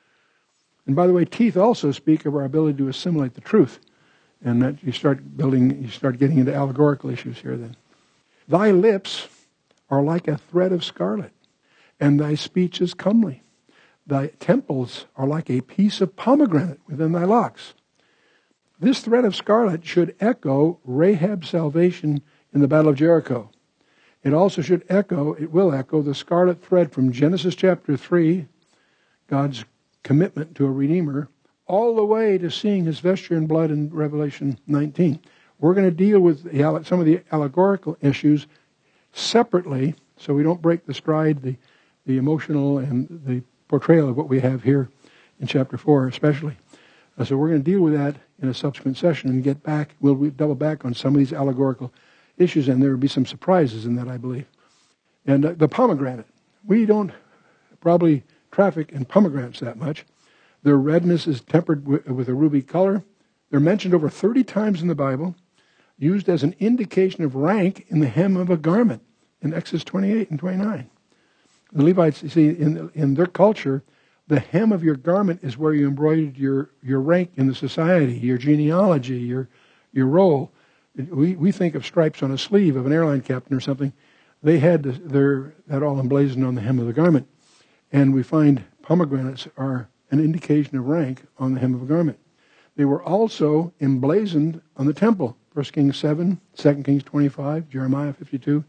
And by the way, teeth also speak of our ability to assimilate the truth. And that you start getting into allegorical issues here then. Thy lips are like a thread of scarlet, and thy speech is comely. Thy temples are like a piece of pomegranate within thy locks. This thread of scarlet should echo Rahab's salvation in the Battle of Jericho. It also will echo the scarlet thread from Genesis chapter 3, God's commitment to a Redeemer, all the way to seeing his vesture in blood in Revelation 19. We're going to deal with some of the allegorical issues separately, so we don't break the stride, the emotional and the portrayal of what we have here in chapter 4 especially. So we're going to deal with that in a subsequent session and get back. We'll double back on some of these allegorical issues, and there will be some surprises in that, I believe. And the pomegranate. We don't probably traffic in pomegranates that much. Their redness is tempered with a ruby color. They're mentioned over 30 times in the Bible, used as an indication of rank in the hem of a garment in Exodus 28 and 29. The Levites, you see, in their culture, the hem of your garment is where you embroidered your rank in the society, your genealogy, your role. We think of stripes on a sleeve of an airline captain or something. They had that all emblazoned on the hem of the garment. And we find pomegranates are an indication of rank on the hem of a garment. They were also emblazoned on the temple. 1 Kings 7, 2 Kings 25, Jeremiah 52.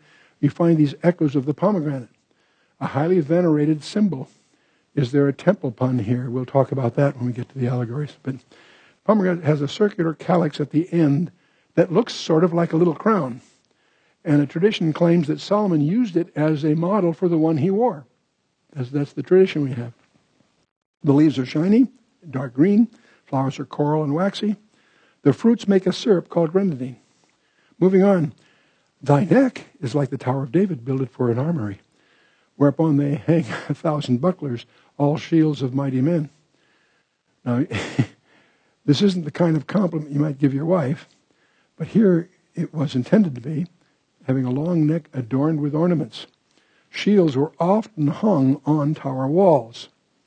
you find these echoes of the pomegranate, a highly venerated symbol. Is there a temple pun here? We'll talk about that when we get to the allegories. But pomegranate has a circular calyx at the end that looks sort of like a little crown. And a tradition claims that Solomon used it as a model for the one he wore. That's the tradition we have. The leaves are shiny, dark green. Flowers are coral and waxy. The fruits make a syrup called grenadine. Moving on. Thy neck is like the Tower of David, builded for an armory, whereupon they hang 1,000 bucklers, all shields of mighty men. Now, this isn't the kind of compliment you might give your wife, but here it was intended to be, having a long neck adorned with ornaments. Shields were often hung on tower walls.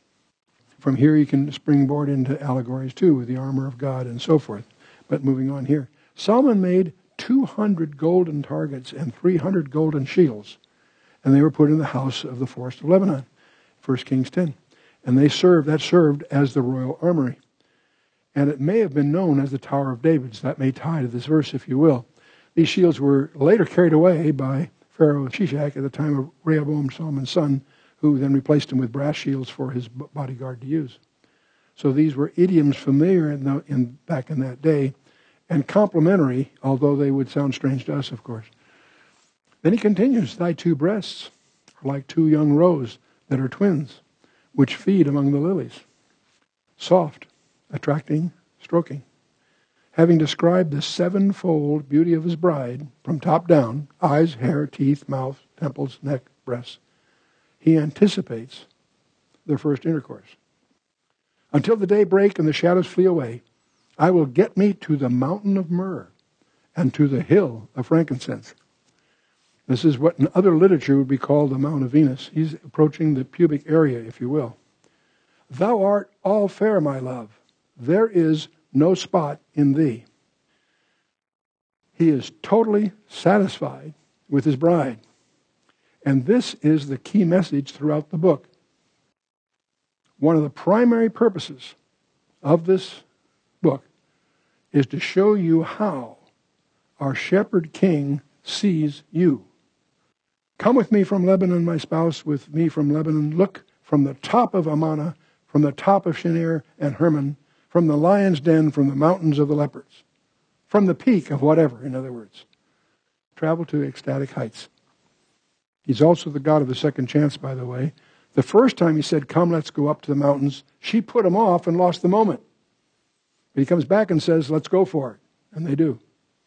From here you can springboard into allegories too, with the armor of God and so forth. But moving on here. Solomon made 200 golden targets and 300 golden shields. And they were put in the house of the forest of Lebanon, 1 Kings 10. And that served as the royal armory. And it may have been known as the Tower of David, so that may tie to this verse, if you will. These shields were later carried away by Pharaoh Shishak at the time of Rehoboam, Solomon's son, who then replaced him with brass shields for his bodyguard to use. So these were idioms familiar back in that day, and complementary, although they would sound strange to us, of course. Then he continues, thy two breasts are like two young roes that are twins, which feed among the lilies. Soft, attracting, stroking. Having described the sevenfold beauty of his bride from top down, eyes, hair, teeth, mouth, temples, neck, breasts, he anticipates their first intercourse. Until the day break and the shadows flee away, I will get me to the mountain of myrrh and to the hill of frankincense. This is what in other literature would be called the Mount of Venus. He's approaching the pubic area, if you will. Thou art all fair, my love. There is no spot in thee. He is totally satisfied with his bride. And this is the key message throughout the book. One of the primary purposes of this book is to show you how our shepherd king sees you. Come with me from Lebanon, my spouse, with me from Lebanon. Look from the top of Amana, from the top of Shinir and Hermon, from the lion's den, from the mountains of the leopards, from the peak of whatever, in other words. Travel to ecstatic heights. He's also the God of the second chance, by the way. The first time he said, come, let's go up to the mountains, she put him off and lost the moment. But he comes back and says, let's go for it. And they do.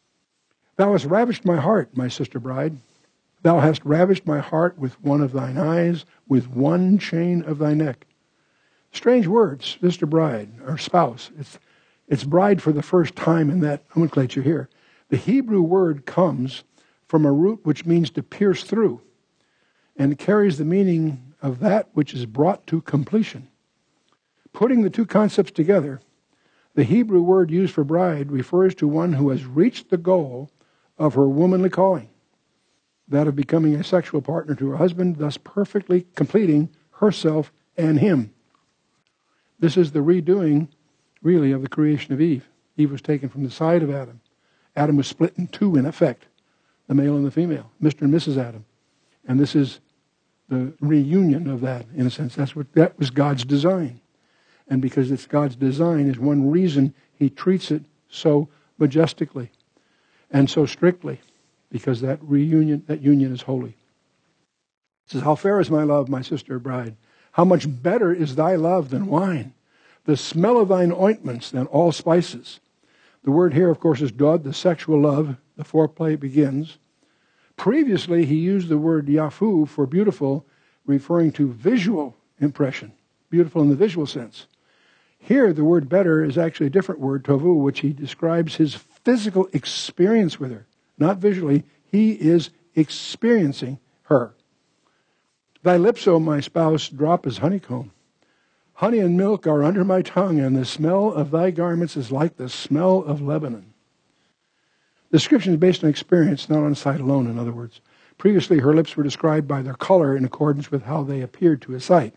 Thou hast ravished my heart, my sister bride. Thou hast ravished my heart with one of thine eyes, with one chain of thy neck. Strange words, sister bride, or spouse. It's bride for the first time in that nomenclature here. The Hebrew word comes from a root which means to pierce through, and carries the meaning of that which is brought to completion. Putting the two concepts together, the Hebrew word used for bride refers to one who has reached the goal of her womanly calling, that of becoming a sexual partner to her husband, thus perfectly completing herself and him. This is the redoing, really, of the creation of Eve. Eve was taken from the side of Adam. Adam was split in two, in effect, the male and the female, Mr. and Mrs. Adam. And this is the reunion of that, in a sense. That was God's design. And because it's God's design is one reason he treats it so majestically and so strictly, because that union is holy. It says, how fair is my love, my sister bride. How much better is thy love than wine, the smell of thine ointments than all spices. The word here, of course, is dod, the sexual love. The foreplay begins. Previously, he used the word yafu for beautiful, referring to visual impression, beautiful in the visual sense. Here, the word better is actually a different word, tovu, which he describes his physical experience with her. Not visually, he is experiencing her. Thy lips, O my spouse, drop as honeycomb. Honey and milk are under my tongue, and the smell of thy garments is like the smell of Lebanon. The description is based on experience, not on sight alone, in other words. Previously, her lips were described by their color in accordance with how they appeared to his sight.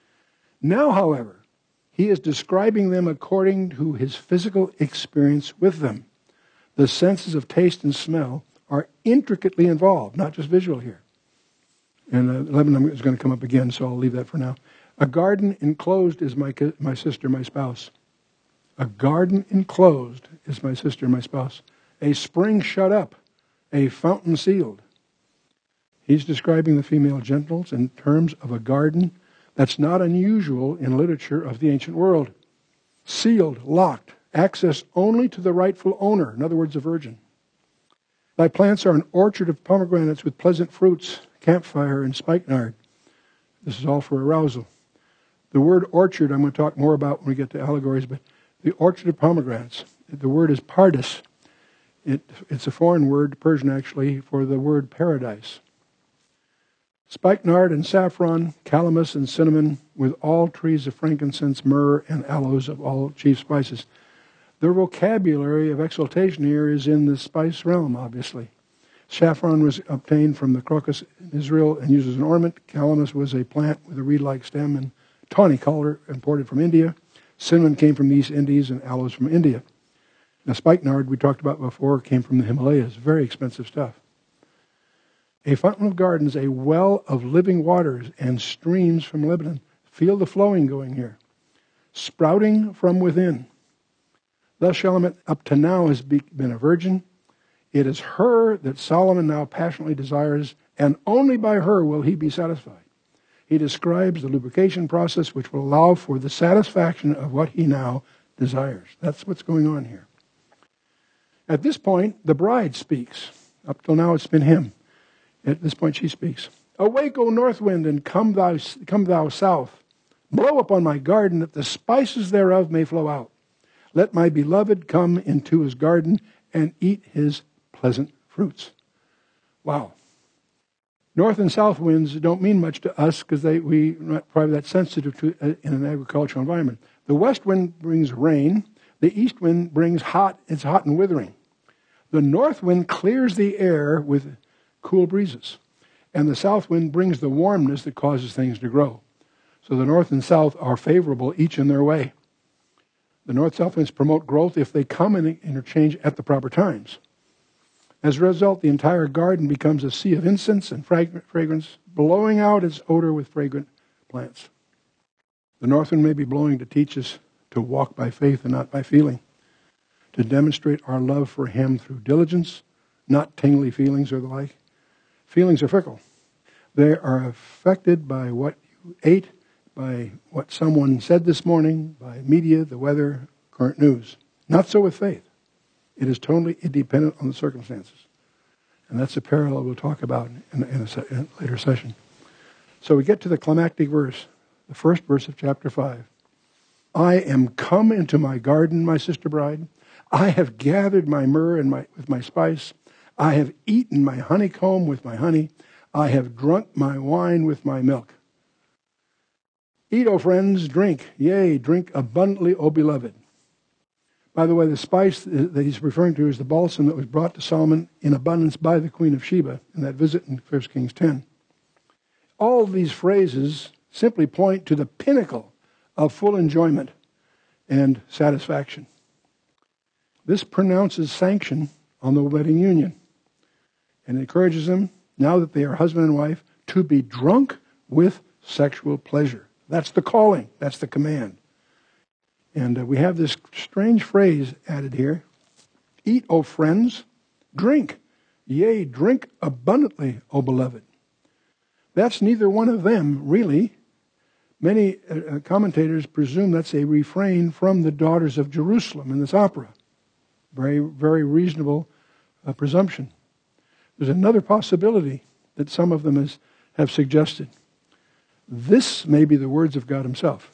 Now, however, he is describing them according to his physical experience with them. The senses of taste and smell are intricately involved, not just visual here. And 11 is going to come up again, so I'll leave that for now. A garden enclosed is my sister, my spouse. A garden enclosed is my sister, my spouse. A spring shut up, a fountain sealed. He's describing the female genitals in terms of a garden that's not unusual in literature of the ancient world. Sealed, locked, access only to the rightful owner, in other words, a virgin. Thy plants are an orchard of pomegranates with pleasant fruits, camphire and spikenard. This is all for arousal. The word orchard I'm going to talk more about when we get to allegories, but the orchard of pomegranates, the word is pardis. It's a foreign word, Persian actually, for the word paradise. Spikenard and saffron, calamus and cinnamon, with all trees of frankincense, myrrh, and aloes of all chief spices. The vocabulary of exaltation here is in the spice realm, obviously. Saffron was obtained from the crocus in Israel and used as an ornament. Calamus was a plant with a reed-like stem and tawny color imported from India. Cinnamon came from the East Indies and aloes from India. Now, spikenard, we talked about before, came from the Himalayas. Very expensive stuff. A fountain of gardens, a well of living waters and streams from Lebanon. Feel the flowing going here. Sprouting from within. Thus Shulamith up to now has been a virgin. It is her that Solomon now passionately desires, and only by her will he be satisfied. He describes the lubrication process which will allow for the satisfaction of what he now desires. That's what's going on here. At this point, the bride speaks. Up till now, it's been him. At this point, she speaks. Awake, O north wind, and come thou south. Blow upon my garden, that the spices thereof may flow out. Let my beloved come into his garden and eat his pleasant fruits. Wow. North and south winds don't mean much to us because we're not probably that sensitive to in an agricultural environment. The west wind brings rain. The east wind brings hot. It's hot and withering. The north wind clears the air with cool breezes. And the south wind brings the warmness that causes things to grow. So the north and south are favorable, each in their way. The north-south winds promote growth if they come and interchange at the proper times. As a result, the entire garden becomes a sea of incense and fragrance, blowing out its odor with fragrant plants. The north wind may be blowing to teach us to walk by faith and not by feeling, to demonstrate our love for him through diligence, not tingly feelings or the like. Feelings are fickle. They are affected by what you ate, by what someone said this morning, by media, the weather, current news. Not so with faith. It is totally independent on the circumstances. And that's a parallel we'll talk about in a later session. So we get to the climactic verse, the first verse of chapter 5. I am come into my garden, my sister bride. I have gathered my myrrh with my spice. I have eaten my honeycomb with my honey. I have drunk my wine with my milk. Eat, O friends, drink, yea, drink abundantly, O beloved. By the way, the spice that he's referring to is the balsam that was brought to Solomon in abundance by the Queen of Sheba in that visit in 1 Kings 10. All of these phrases simply point to the pinnacle of full enjoyment and satisfaction. This pronounces sanction on the wedding union and encourages them, now that they are husband and wife, to be drunk with sexual pleasure. That's the calling. That's the command. And we have this strange phrase added here. Eat, O friends, drink. Yea, drink abundantly, O beloved. That's neither one of them, really. Many commentators presume that's a refrain from the Daughters of Jerusalem in this opera. Very, very reasonable presumption. There's another possibility that some of them have suggested. This may be the words of God himself.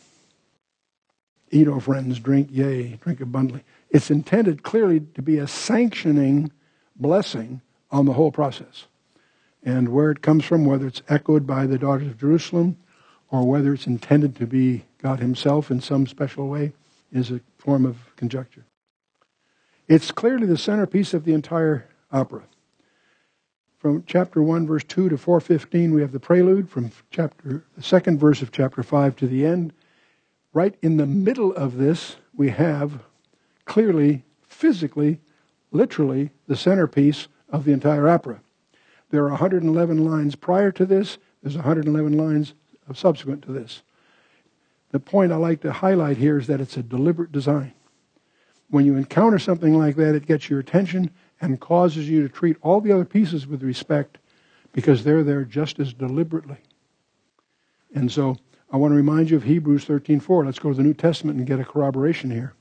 Eat, O friends, drink, yea, drink abundantly. It's intended clearly to be a sanctioning blessing on the whole process. And where it comes from, whether it's echoed by the Daughters of Jerusalem or whether it's intended to be God himself in some special way, is a form of conjecture. It's clearly the centerpiece of the entire opera. From chapter 1, verse 2 to 4:15, we have the prelude. From the second verse of chapter 5 to the end. Right in the middle of this, we have clearly, physically, literally, the centerpiece of the entire opera. There are 111 lines prior to this. There's 111 lines subsequent to this. The point I like to highlight here is that it's a deliberate design. When you encounter something like that, it gets your attention and causes you to treat all the other pieces with respect because they're there just as deliberately. And so I want to remind you of Hebrews 13:4. Let's go to the New Testament and get a corroboration here.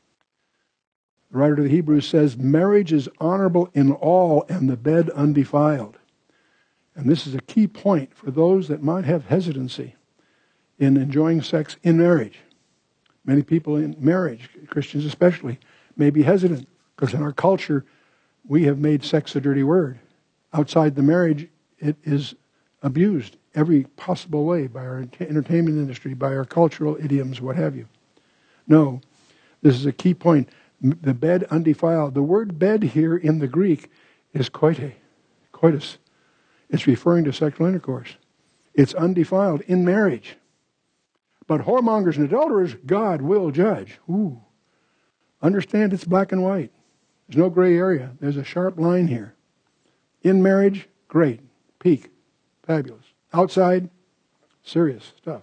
The writer to the Hebrews says, marriage is honorable in all and the bed undefiled. And this is a key point for those that might have hesitancy in enjoying sex in marriage. Many people in marriage, Christians especially, may be hesitant because in our culture, we have made sex a dirty word. Outside the marriage, it is abused every possible way by our entertainment industry, by our cultural idioms, what have you. No, this is a key point. The bed undefiled. The word bed here in the Greek is coitus. It's referring to sexual intercourse. It's undefiled in marriage. But whoremongers and adulterers, God will judge. Ooh. Understand it's black and white. There's no gray area. There's a sharp line here. In marriage, great. Peak. Fabulous. Outside, serious stuff.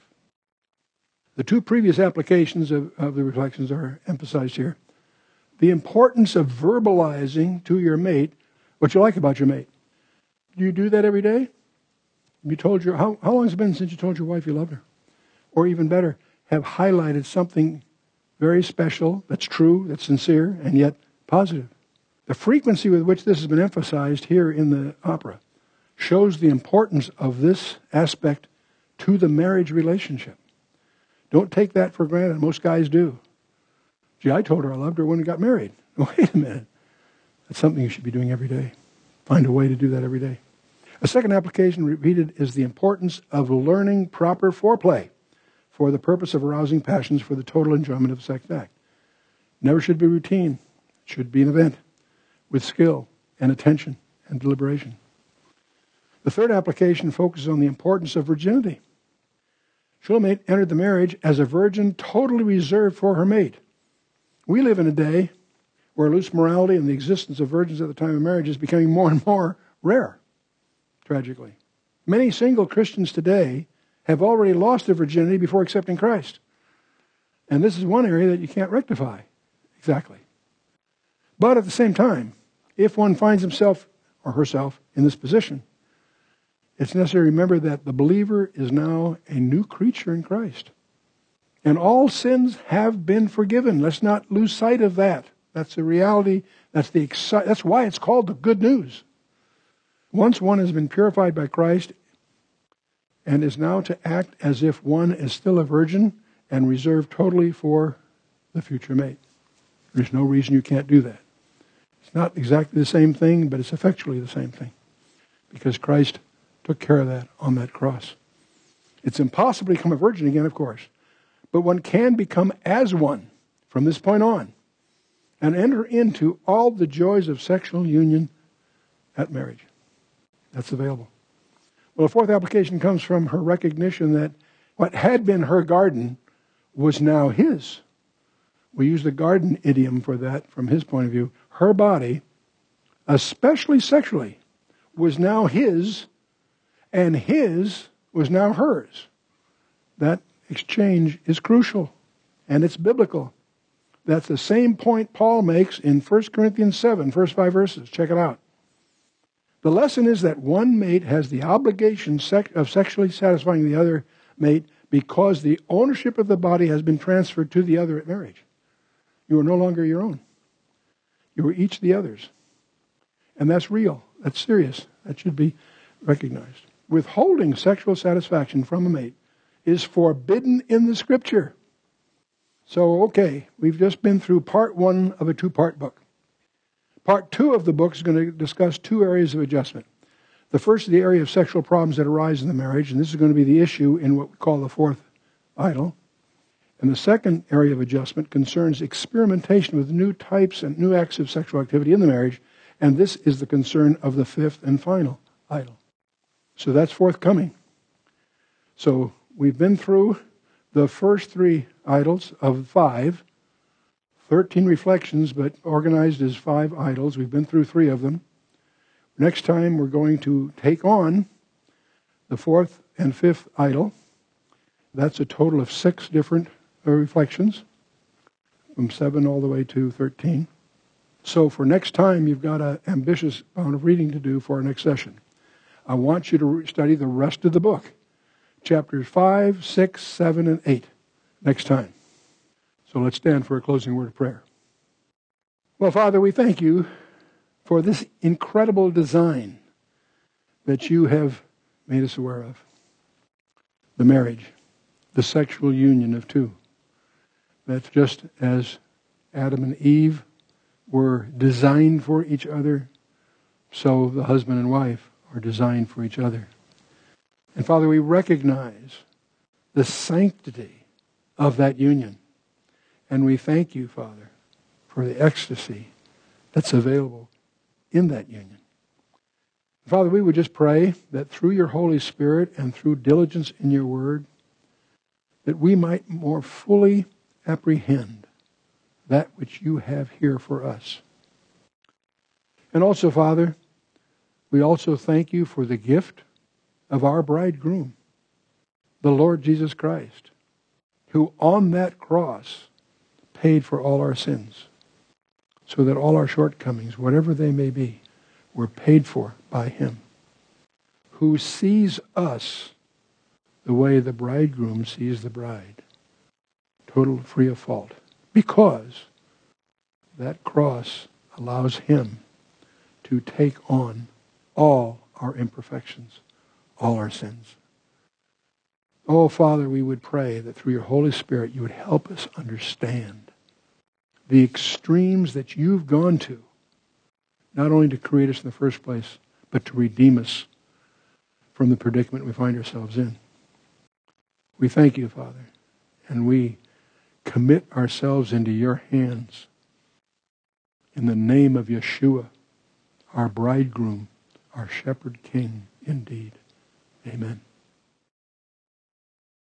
The two previous applications of the reflections are emphasized here. The importance of verbalizing to your mate what you like about your mate. Do you do that every day? You told your how long has it been since you told your wife you loved her? Or even better, have highlighted something very special, that's true, that's sincere, and yet positive. The frequency with which this has been emphasized here in the opera shows the importance of this aspect to the marriage relationship. Don't take that for granted. Most guys do. Gee, I told her I loved her when we got married. Wait a minute. That's something you should be doing every day. Find a way to do that every day. A second application repeated is the importance of learning proper foreplay for the purpose of arousing passions for the total enjoyment of the sex act. Never should be routine. It should be an event with skill and attention and deliberation. The third application focuses on the importance of virginity. Shulamite entered the marriage as a virgin totally reserved for her mate. We live in a day where loose morality and the existence of virgins at the time of marriage is becoming more and more rare, tragically. Many single Christians today have already lost their virginity before accepting Christ. And this is one area that you can't rectify exactly. But at the same time, if one finds himself or herself in this position, it's necessary to remember that the believer is now a new creature in Christ. And all sins have been forgiven. Let's not lose sight of that. That's the reality. That's why it's called the good news. Once one has been purified by Christ and is now to act as if one is still a virgin and reserved totally for the future mate. There's no reason you can't do that. It's not exactly the same thing, but it's effectually the same thing. Because Christ took care of that on that cross. It's impossible to become a virgin again, of course. But one can become as one from this point on and enter into all the joys of sexual union at marriage. That's available. Well, the fourth application comes from her recognition that what had been her garden was now his. We use the garden idiom for that from his point of view. Her body, especially sexually, was now his, and his was now hers. That exchange is crucial, and it's biblical. That's the same point Paul makes in 1 Corinthians 7, first 5 verses. Check it out. The lesson is that one mate has the obligation of sexually satisfying the other mate because the ownership of the body has been transferred to the other at marriage. You are no longer your own. You are each the other's. And that's real. That's serious. That should be recognized. Withholding sexual satisfaction from a mate is forbidden in the Scripture. So, okay, we've just been through part 1 of a 2-part book. Part 2 of the book is going to discuss 2 areas of adjustment. The first is the area of sexual problems that arise in the marriage, and this is going to be the issue in what we call the fourth idol. And the second area of adjustment concerns experimentation with new types and new acts of sexual activity in the marriage, and this is the concern of the fifth and final idol. So that's forthcoming. So we've been through the first 3 idols of 5, 13 reflections, but organized as 5 idols. We've been through 3 of them. Next time we're going to take on the fourth and fifth idol. That's a total of 6 different reflections, from 7 all the way to 13. So for next time, you've got an ambitious amount of reading to do for our next session. I want you to study the rest of the book, chapters 5, 6, 7, and 8, next time. So let's stand for a closing word of prayer. Well, Father, we thank you for this incredible design that you have made us aware of. The marriage, the sexual union of two. That's just as Adam and Eve were designed for each other, so the husband and wife are designed for each other. And Father, we recognize the sanctity of that union. And we thank you, Father, for the ecstasy that's available in that union. Father, we would just pray that through your Holy Spirit and through diligence in your word, that we might more fully apprehend that which you have here for us. And also, Father, we also thank you for the gift of our bridegroom, the Lord Jesus Christ, who on that cross paid for all our sins, so that all our shortcomings, whatever they may be, were paid for by him, who sees us the way the bridegroom sees the bride, total free of fault, because that cross allows him to take on all our imperfections, all our sins. Oh, Father, we would pray that through your Holy Spirit you would help us understand the extremes that you've gone to, not only to create us in the first place, but to redeem us from the predicament we find ourselves in. We thank you, Father, and we commit ourselves into your hands in the name of Yeshua, our bridegroom, our shepherd king indeed. Amen.